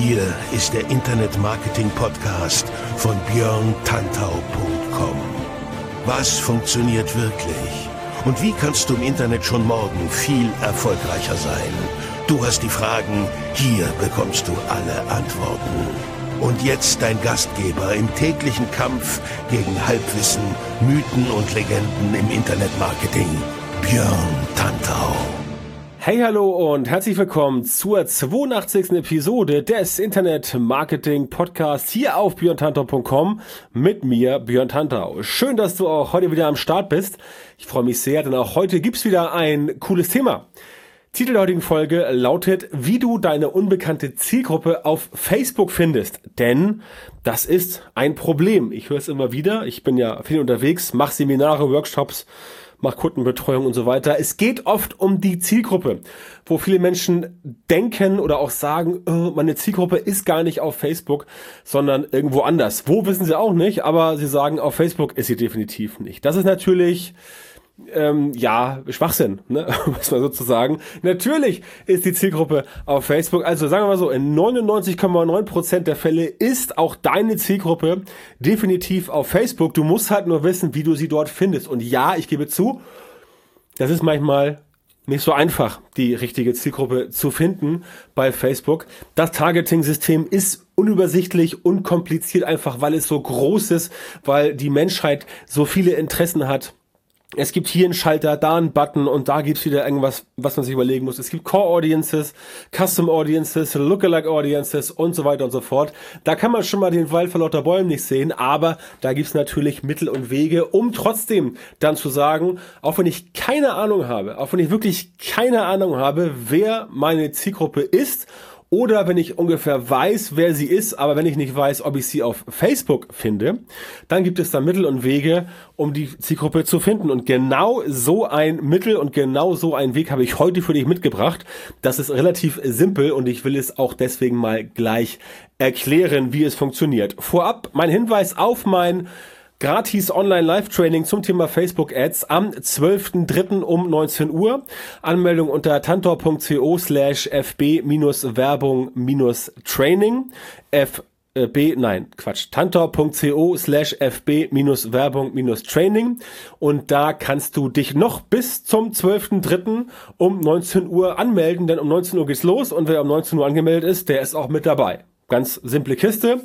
Hier ist der Internet-Marketing-Podcast von björntantau.com. Was funktioniert wirklich? Und wie kannst du im Internet schon morgen viel erfolgreicher sein? Du hast die Fragen, hier bekommst du alle Antworten. Und jetzt dein Gastgeber im täglichen Kampf gegen Halbwissen, Mythen und Legenden im Internetmarketing, Björn Tantau. Hey, hallo und herzlich willkommen zur 82. Episode des Internet-Marketing-Podcasts hier auf björntantau.com mit mir, Björn Tantau. Schön, dass du auch heute wieder am Start bist. Ich freue mich sehr, denn auch heute gibt's wieder ein cooles Thema. Titel der heutigen Folge lautet, wie du deine unbekannte Zielgruppe auf Facebook findest. Denn das ist ein Problem. Ich höre es immer wieder. Ich bin ja viel unterwegs, mache Seminare, Workshops, mache Kundenbetreuung und so weiter. Es geht oft um die Zielgruppe, wo viele Menschen denken oder auch sagen, oh, meine Zielgruppe ist gar nicht auf Facebook, sondern irgendwo anders. Wo, wissen sie auch nicht, aber sie sagen, auf Facebook ist sie definitiv nicht. Das ist natürlich Schwachsinn, ne? Muss man sozusagen. Natürlich ist die Zielgruppe auf Facebook, also sagen wir mal so, in 99,9% der Fälle ist auch deine Zielgruppe definitiv auf Facebook. Du musst halt nur wissen, wie du sie dort findest. Und ja, ich gebe zu, das ist manchmal nicht so einfach, die richtige Zielgruppe zu finden bei Facebook. Das Targeting-System ist unübersichtlich, unkompliziert, einfach weil es so groß ist, weil die Menschheit so viele Interessen hat. Es gibt hier einen Schalter, da einen Button und da gibt's wieder irgendwas, was man sich überlegen muss. Es gibt Core Audiences, Custom Audiences, Lookalike Audiences und so weiter und so fort. Da kann man schon mal den Wald vor lauter Bäumen nicht sehen, aber da gibt's natürlich Mittel und Wege, um trotzdem dann zu sagen, auch wenn ich keine Ahnung habe, auch wenn ich wirklich keine Ahnung habe, wer meine Zielgruppe ist, oder wenn ich ungefähr weiß, wer sie ist, aber wenn ich nicht weiß, ob ich sie auf Facebook finde, dann gibt es da Mittel und Wege, um die Zielgruppe zu finden. Und genau so ein Mittel und genau so einen Weg habe ich heute für dich mitgebracht. Das ist relativ simpel und ich will es auch deswegen mal gleich erklären, wie es funktioniert. Vorab mein Hinweis auf mein gratis Online-Live-Training zum Thema Facebook-Ads am 12.03. um 19 Uhr. Anmeldung unter tantor.co/fb-werbung-training. tantor.co/fb-werbung-training. Und da kannst du dich noch bis zum 12.03. um 19 Uhr anmelden, denn um 19 Uhr geht's los und wer um 19 Uhr angemeldet ist, der ist auch mit dabei. Ganz simple Kiste.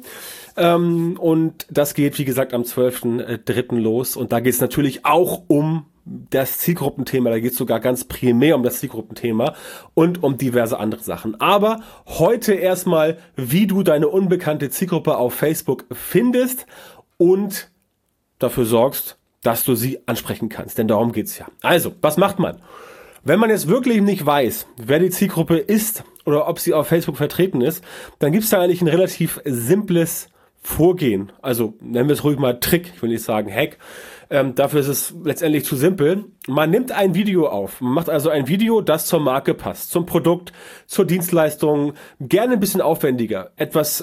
Und das geht, wie gesagt, am 12.03. los. Und da geht es natürlich auch um das Zielgruppenthema. Da geht es sogar ganz primär um das Zielgruppenthema und um diverse andere Sachen. Aber heute erstmal, wie du deine unbekannte Zielgruppe auf Facebook findest und dafür sorgst, dass du sie ansprechen kannst. Denn darum geht's ja. Also, was macht man? Wenn man jetzt wirklich nicht weiß, wer die Zielgruppe ist oder ob sie auf Facebook vertreten ist, dann gibt's da eigentlich ein relativ simples Vorgehen. Also nennen wir es ruhig mal Trick, ich will nicht sagen Hack. Dafür ist es letztendlich zu simpel. Man nimmt ein Video auf. Man macht also ein Video, das zur Marke passt, zum Produkt, zur Dienstleistung. Gerne ein bisschen aufwendiger. Etwas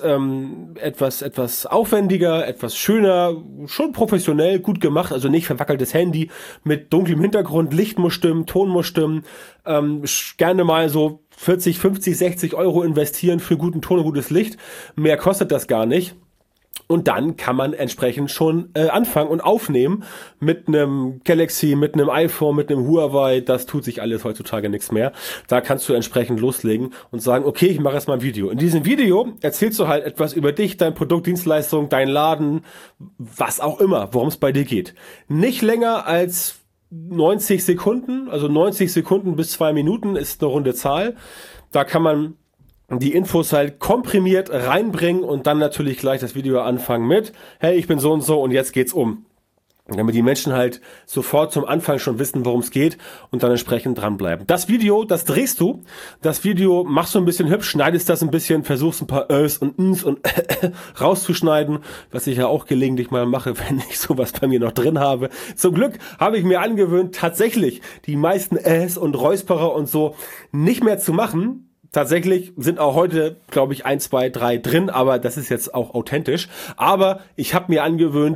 aufwendiger, etwas schöner, schon professionell, gut gemacht. Also nicht verwackeltes Handy mit dunklem Hintergrund. Licht muss stimmen, Ton muss stimmen. Gerne mal so 40, 50, 60 Euro investieren für guten Ton und gutes Licht. Mehr kostet das gar nicht. Und dann kann man entsprechend schon anfangen und aufnehmen mit einem Galaxy, mit einem iPhone, mit einem Huawei. Das tut sich alles heutzutage nichts mehr. Da kannst du entsprechend loslegen und sagen, okay, ich mache jetzt mal ein Video. In diesem Video erzählst du halt etwas über dich, dein Produkt, Dienstleistung, dein Laden, was auch immer, worum es bei dir geht. Nicht länger als 90 Sekunden, also 90 Sekunden bis 2 Minuten ist eine runde Zahl. Da kann man die Infos halt komprimiert reinbringen und dann natürlich gleich das Video anfangen mit, hey, ich bin so und so und jetzt geht's um. Damit die Menschen halt sofort zum Anfang schon wissen, worum es geht und dann entsprechend dranbleiben. Das Video, das drehst du. Das Video machst du ein bisschen hübsch, schneidest das ein bisschen, versuchst ein paar Ös und Ns und rauszuschneiden, was ich ja auch gelegentlich mal mache, wenn ich sowas bei mir noch drin habe. Zum Glück habe ich mir angewöhnt, tatsächlich die meisten Äs und Räusperer und so nicht mehr zu machen. Tatsächlich sind auch heute, glaube ich, 1, 2, 3 drin, aber das ist jetzt auch authentisch. Aber ich habe mir angewöhnt,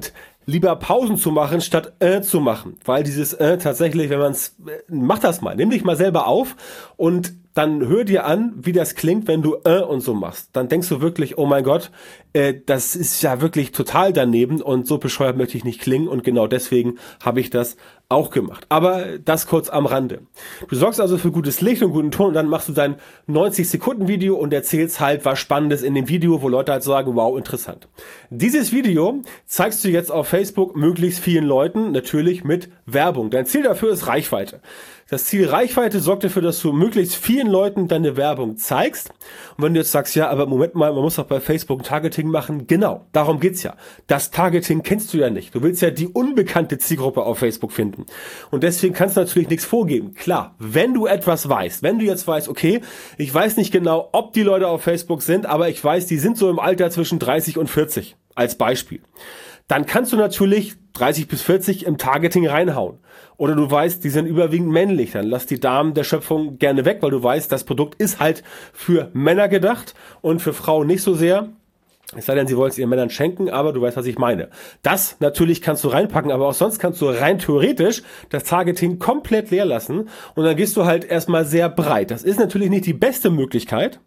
lieber Pausen zu machen, statt zu machen. Weil dieses tatsächlich, wenn man es, mach das mal, nimm dich mal selber auf und dann hör dir an, wie das klingt, wenn du und so machst. Dann denkst du wirklich, oh mein Gott, das ist ja wirklich total daneben und so bescheuert möchte ich nicht klingen und genau deswegen habe ich das auch gemacht. Aber das kurz am Rande. Du sorgst also für gutes Licht und guten Ton und dann machst du dein 90-Sekunden-Video und erzählst halt was Spannendes in dem Video, wo Leute halt sagen, wow, interessant. Dieses Video zeigst du jetzt auf Facebook möglichst vielen Leuten, natürlich mit Werbung. Dein Ziel dafür ist Reichweite. Das Ziel Reichweite sorgt dafür, dass du möglichst vielen Leuten deine Werbung zeigst. Und wenn du jetzt sagst, ja, aber Moment mal, man muss doch bei Facebook ein Targeting machen. Genau, darum geht's ja. Das Targeting kennst du ja nicht. Du willst ja die unbekannte Zielgruppe auf Facebook finden. Und deswegen kannst du natürlich nichts vorgeben. Klar, wenn du etwas weißt, wenn du jetzt weißt, okay, ich weiß nicht genau, ob die Leute auf Facebook sind, aber ich weiß, die sind so im Alter zwischen 30 und 40, als Beispiel. Dann kannst du natürlich 30 bis 40 im Targeting reinhauen. Oder du weißt, die sind überwiegend männlich, dann lass die Damen der Schöpfung gerne weg, weil du weißt, das Produkt ist halt für Männer gedacht und für Frauen nicht so sehr. Es sei denn, sie wollen es ihren Männern schenken, aber du weißt, was ich meine. Das natürlich kannst du reinpacken, aber auch sonst kannst du rein theoretisch das Targeting komplett leer lassen und dann gehst du halt erstmal sehr breit. Das ist natürlich nicht die beste Möglichkeit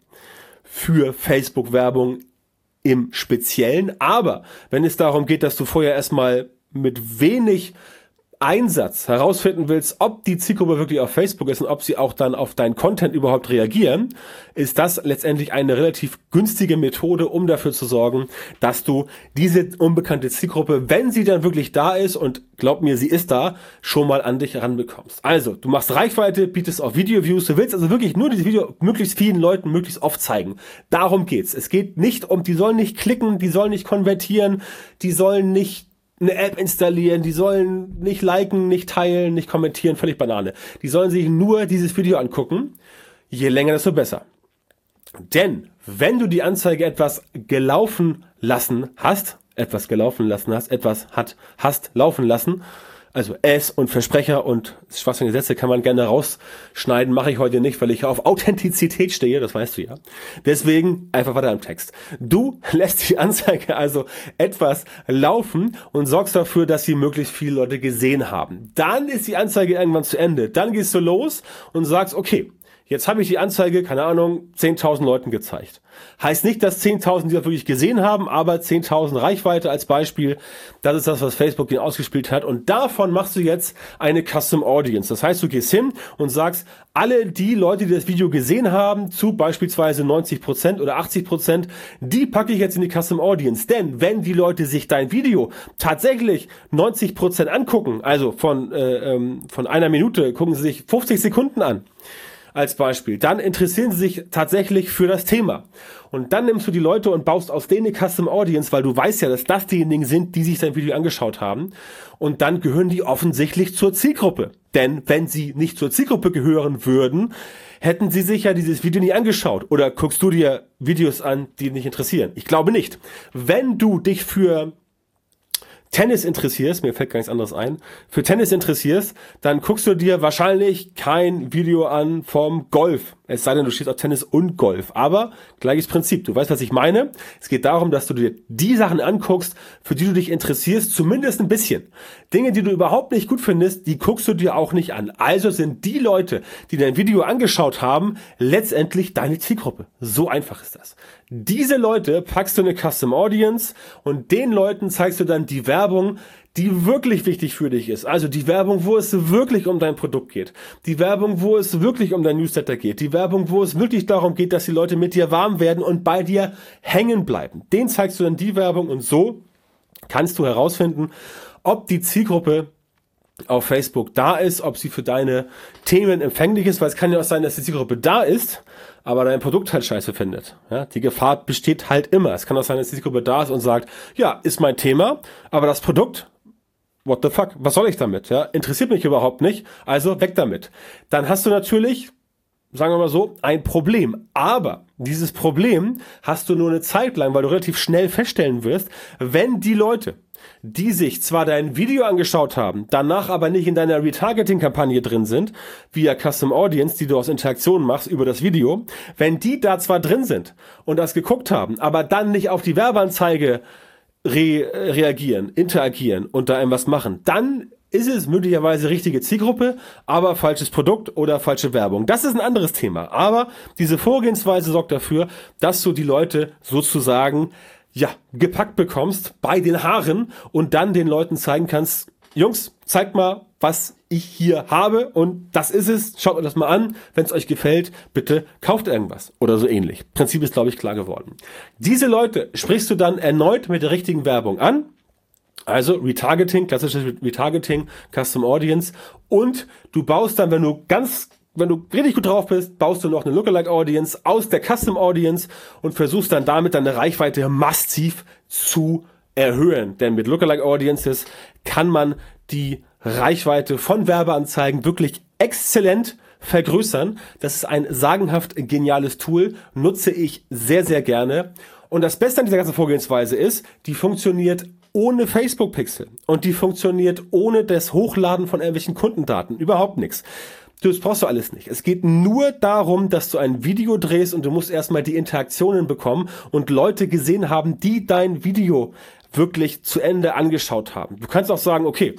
für Facebook-Werbung im Speziellen, aber wenn es darum geht, dass du vorher erstmal mit wenig Einsatz herausfinden willst, ob die Zielgruppe wirklich auf Facebook ist und ob sie auch dann auf deinen Content überhaupt reagieren, ist das letztendlich eine relativ günstige Methode, um dafür zu sorgen, dass du diese unbekannte Zielgruppe, wenn sie dann wirklich da ist, und glaub mir, sie ist da, schon mal an dich heranbekommst. Also, du machst Reichweite, bietest auch Video-Views, du willst also wirklich nur dieses Video möglichst vielen Leuten möglichst oft zeigen. Darum geht's. Es geht nicht um, die sollen nicht klicken, die sollen nicht konvertieren, die sollen nicht eine App installieren, die sollen nicht liken, nicht teilen, nicht kommentieren, völlig Banane. Die sollen sich nur dieses Video angucken. Je länger, desto besser. Denn wenn du die Anzeige etwas laufen lassen, also S und Versprecher und schwachsinnige Sätze kann man gerne rausschneiden, mache ich heute nicht, weil ich auf Authentizität stehe, das weißt du ja. Deswegen einfach weiter im Text. Du lässt die Anzeige also etwas laufen und sorgst dafür, dass sie möglichst viele Leute gesehen haben. Dann ist die Anzeige irgendwann zu Ende. Dann gehst du los und sagst, okay, jetzt habe ich die Anzeige, keine Ahnung, 10.000 Leuten gezeigt. Heißt nicht, dass 10.000 die das wirklich gesehen haben, aber 10.000 Reichweite als Beispiel, das ist das, was Facebook ihnen ausgespielt hat. Und davon machst du jetzt eine Custom Audience. Das heißt, du gehst hin und sagst, alle die Leute, die das Video gesehen haben, zu beispielsweise 90% oder 80%, die packe ich jetzt in die Custom Audience. Denn wenn die Leute sich dein Video tatsächlich 90% angucken, also von einer Minute gucken sie sich 50 Sekunden an, als Beispiel, dann interessieren sie sich tatsächlich für das Thema. Und dann nimmst du die Leute und baust aus denen eine Custom Audience, weil du weißt ja, dass das diejenigen sind, die sich dein Video angeschaut haben. Und dann gehören die offensichtlich zur Zielgruppe. Denn wenn sie nicht zur Zielgruppe gehören würden, hätten sie sich ja dieses Video nie angeschaut. Oder guckst du dir Videos an, die dich nicht interessieren? Ich glaube nicht. Wenn du dich für Tennis interessierst, mir fällt gar nichts anderes ein, für Tennis interessierst, dann guckst du dir wahrscheinlich kein Video an vom Golf. Es sei denn, du stehst auf Tennis und Golf. Aber gleiches Prinzip. Du weißt, was ich meine. Es geht darum, dass du dir die Sachen anguckst, für die du dich interessierst, zumindest ein bisschen. Dinge, die du überhaupt nicht gut findest, die guckst du dir auch nicht an. Also sind die Leute, die dein Video angeschaut haben, letztendlich deine Zielgruppe. So einfach ist das. Diese Leute packst du in eine Custom Audience und den Leuten zeigst du dann die Werbung, die wirklich wichtig für dich ist. Also die Werbung, wo es wirklich um dein Produkt geht. Die Werbung, wo es wirklich um dein Newsletter geht. Die Werbung, wo es wirklich darum geht, dass die Leute mit dir warm werden und bei dir hängen bleiben. Den zeigst du dann die Werbung und so kannst du herausfinden, ob die Zielgruppe auf Facebook da ist, ob sie für deine Themen empfänglich ist, weil es kann ja auch sein, dass die Zielgruppe da ist, aber dein Produkt halt scheiße findet. Ja, die Gefahr besteht halt immer. Es kann auch sein, dass die Zielgruppe da ist und sagt, ja, ist mein Thema, aber das Produkt, what the fuck, was soll ich damit? Ja, interessiert mich überhaupt nicht, also weg damit. Dann hast du natürlich, sagen wir mal so, ein Problem. Aber dieses Problem hast du nur eine Zeit lang, weil du relativ schnell feststellen wirst, wenn die Leute, die sich zwar dein Video angeschaut haben, danach aber nicht in deiner Retargeting-Kampagne drin sind, via Custom Audience, die du aus Interaktionen machst über das Video, wenn die da zwar drin sind und das geguckt haben, aber dann nicht auf die Werbeanzeige reagieren, interagieren und da irgendwas machen, dann ist es möglicherweise richtige Zielgruppe, aber falsches Produkt oder falsche Werbung. Das ist ein anderes Thema. Aber diese Vorgehensweise sorgt dafür, dass du die Leute sozusagen gepackt bekommst bei den Haaren und dann den Leuten zeigen kannst, Jungs, zeigt mal, was ich hier habe und das ist es. Schaut euch das mal an. Wenn es euch gefällt, bitte kauft irgendwas oder so ähnlich. Prinzip ist, glaube ich, klar geworden. Diese Leute sprichst du dann erneut mit der richtigen Werbung an. Also Retargeting, klassisches Retargeting, Custom Audience und du baust dann, wenn du richtig gut drauf bist, baust du noch eine Lookalike Audience aus der Custom Audience und versuchst dann damit deine Reichweite massiv zu erhöhen. Denn mit Lookalike Audiences kann man die Reichweite von Werbeanzeigen wirklich exzellent vergrößern. Das ist ein sagenhaft geniales Tool, nutze ich sehr, sehr gerne. Und das Beste an dieser ganzen Vorgehensweise ist, die funktioniert ohne Facebook-Pixel und die funktioniert ohne das Hochladen von irgendwelchen Kundendaten. Überhaupt nichts. Das brauchst du alles nicht. Es geht nur darum, dass du ein Video drehst und du musst erstmal die Interaktionen bekommen und Leute gesehen haben, die dein Video wirklich zu Ende angeschaut haben. Du kannst auch sagen, okay,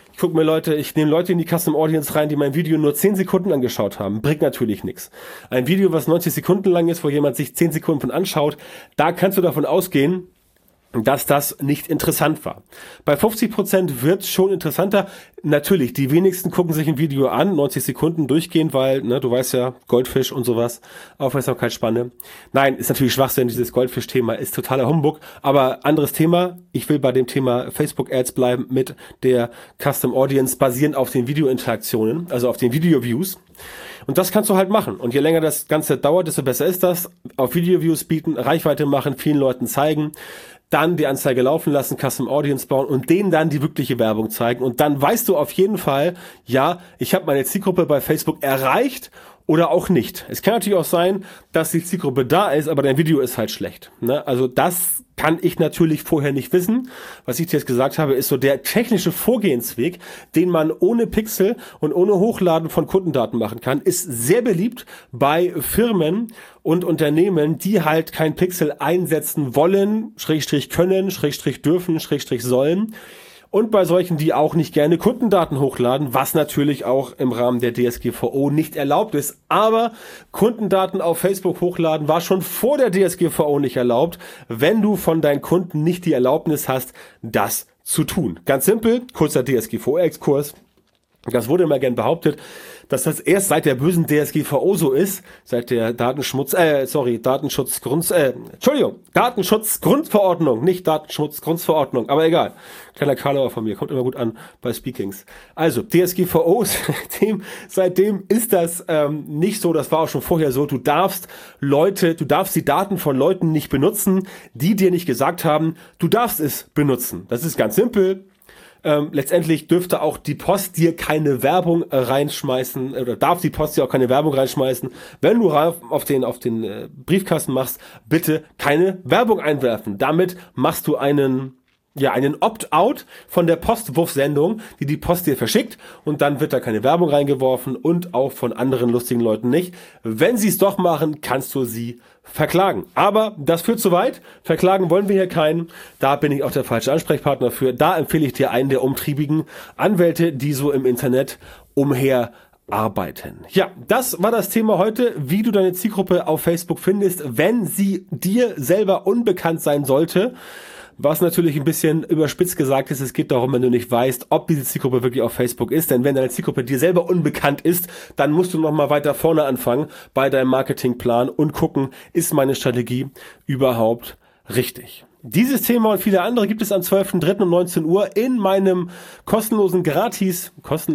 ich nehme Leute in die Custom Audience rein, die mein Video nur 10 Sekunden angeschaut haben. Bringt natürlich nichts. Ein Video, was 90 Sekunden lang ist, wo jemand sich 10 Sekunden von anschaut, da kannst du davon ausgehen, dass das nicht interessant war. Bei 50% wird es schon interessanter. Natürlich, die wenigsten gucken sich ein Video an, 90 Sekunden durchgehend, weil, du weißt ja, Goldfisch und sowas, Aufmerksamkeitsspanne. Nein, ist natürlich Schwachsinn, dieses Goldfisch-Thema ist totaler Humbug, aber anderes Thema. Ich will bei dem Thema Facebook-Ads bleiben mit der Custom Audience basierend auf den Video-Interaktionen, also auf den Video-Views. Und das kannst du halt machen. Und je länger das Ganze dauert, desto besser ist das. Auf Video-Views bieten, Reichweite machen, vielen Leuten zeigen, dann die Anzeige laufen lassen, Custom Audience bauen und denen dann die wirkliche Werbung zeigen. Und dann weißt du auf jeden Fall, ja, ich habe meine Zielgruppe bei Facebook erreicht oder auch nicht. Es kann natürlich auch sein, dass die Zielgruppe da ist, aber dein Video ist halt schlecht. Ne? Also das kann ich natürlich vorher nicht wissen. Was ich dir jetzt gesagt habe, ist so der technische Vorgehensweg, den man ohne Pixel und ohne Hochladen von Kundendaten machen kann, ist sehr beliebt bei Firmen und Unternehmen, die halt kein Pixel einsetzen wollen, Schrägstrich können, Schrägstrich dürfen, Schrägstrich sollen. Und bei solchen, die auch nicht gerne Kundendaten hochladen, was natürlich auch im Rahmen der DSGVO nicht erlaubt ist. Aber Kundendaten auf Facebook hochladen war schon vor der DSGVO nicht erlaubt, wenn du von deinen Kunden nicht die Erlaubnis hast, das zu tun. Ganz simpel, kurzer DSGVO-Exkurs. Das wurde immer gern behauptet, dass das erst seit der bösen DSGVO so ist, seit der Datenschutzgrundverordnung, nicht Datenschutzgrundverordnung, aber egal. Kleiner Karlauer von mir, kommt immer gut an bei Speakings. Also, DSGVO, seitdem ist das nicht so, das war auch schon vorher so, du darfst die Daten von Leuten nicht benutzen, die dir nicht gesagt haben, du darfst es benutzen. Das ist ganz simpel. Letztendlich dürfte auch die Post dir keine Werbung reinschmeißen oder darf die Post dir auch keine Werbung reinschmeißen. Wenn du auf den Briefkasten machst, bitte keine Werbung einwerfen. Damit machst du einen Opt-out von der Postwurfsendung, die Post dir verschickt und dann wird da keine Werbung reingeworfen und auch von anderen lustigen Leuten nicht. Wenn sie es doch machen, kannst du sie verklagen. Aber das führt zu weit. Verklagen wollen wir hier keinen. Da bin ich auch der falsche Ansprechpartner für. Da empfehle ich dir einen der umtriebigen Anwälte, die so im Internet umherarbeiten. Ja, das war das Thema heute, wie du deine Zielgruppe auf Facebook findest, wenn sie dir selber unbekannt sein sollte. Was natürlich ein bisschen überspitzt gesagt ist, es geht darum, wenn du nicht weißt, ob diese Zielgruppe wirklich auf Facebook ist. Denn wenn deine Zielgruppe dir selber unbekannt ist, dann musst du nochmal weiter vorne anfangen bei deinem Marketingplan und gucken, ist meine Strategie überhaupt richtig? Dieses Thema und viele andere gibt es am 12.03. um 19 Uhr in meinem gratis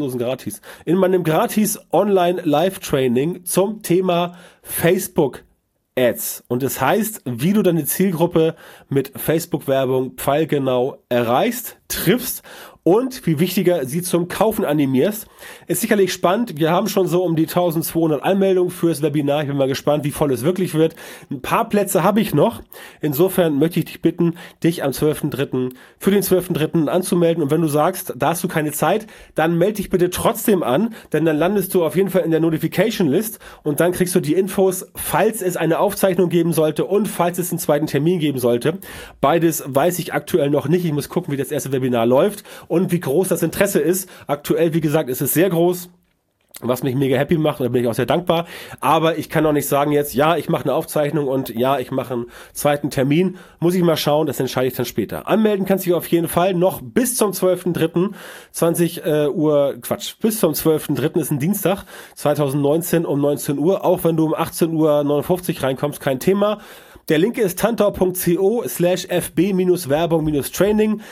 Online-Live-Training zum Thema Facebook Ads. Und es heißt, wie du deine Zielgruppe mit Facebook-Werbung pfeilgenau erreichst, triffst und, viel wichtiger, sie zum Kaufen animierst. Ist sicherlich spannend. Wir haben schon so um die 1200 Anmeldungen fürs Webinar. Ich bin mal gespannt, wie voll es wirklich wird. Ein paar Plätze habe ich noch. Insofern möchte ich dich bitten, dich am 12.3. für den 12.3. anzumelden. Und wenn du sagst, da hast du keine Zeit, dann melde dich bitte trotzdem an, denn dann landest du auf jeden Fall in der Notification List und dann kriegst du die Infos, falls es eine Aufzeichnung geben sollte und falls es einen zweiten Termin geben sollte. Beides weiß ich aktuell noch nicht. Ich muss gucken, wie das erste Webinar läuft und wie groß das Interesse ist. Aktuell, wie gesagt, ist es sehr groß, was mich mega happy macht und da bin ich auch sehr dankbar. Aber ich kann auch nicht sagen jetzt, ja, ich mache eine Aufzeichnung und ja, ich mache einen zweiten Termin. Muss ich mal schauen, das entscheide ich dann später. Anmelden kannst du dich auf jeden Fall noch bis zum 12.3. Bis zum 12.3. ist ein Dienstag, 2019 um 19 Uhr. Auch wenn du um 18:59 Uhr reinkommst, kein Thema. Der Link ist tantau.co/fb-werbung-training,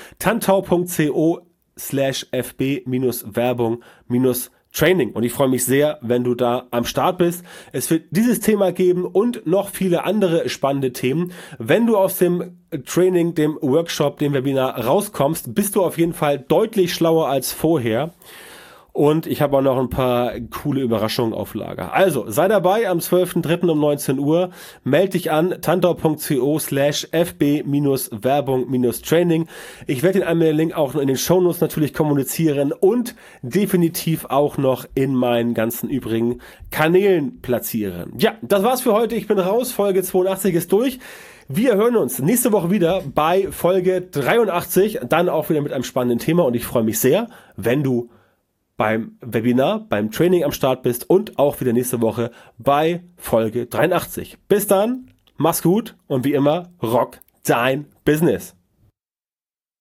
tantau.co/fb-werbung-training. Und ich freue mich sehr, wenn du da am Start bist. Es wird dieses Thema geben und noch viele andere spannende Themen. Wenn du aus dem Training, dem Workshop, dem Webinar rauskommst, bist du auf jeden Fall deutlich schlauer als vorher. Und ich habe auch noch ein paar coole Überraschungen auf Lager. Also, sei dabei am 12.3. um 19 Uhr. Meld dich an, tantau.co/fb-werbung-training. Ich werde den Anmeldung-Link auch noch in den Shownotes natürlich kommunizieren und definitiv auch noch in meinen ganzen übrigen Kanälen platzieren. Ja, das war's für heute. Ich bin raus. Folge 82 ist durch. Wir hören uns nächste Woche wieder bei Folge 83. Dann auch wieder mit einem spannenden Thema. Und ich freue mich sehr, wenn du beim Webinar, beim Training am Start bist und auch wieder nächste Woche bei Folge 83. Bis dann, mach's gut und wie immer, rock dein Business.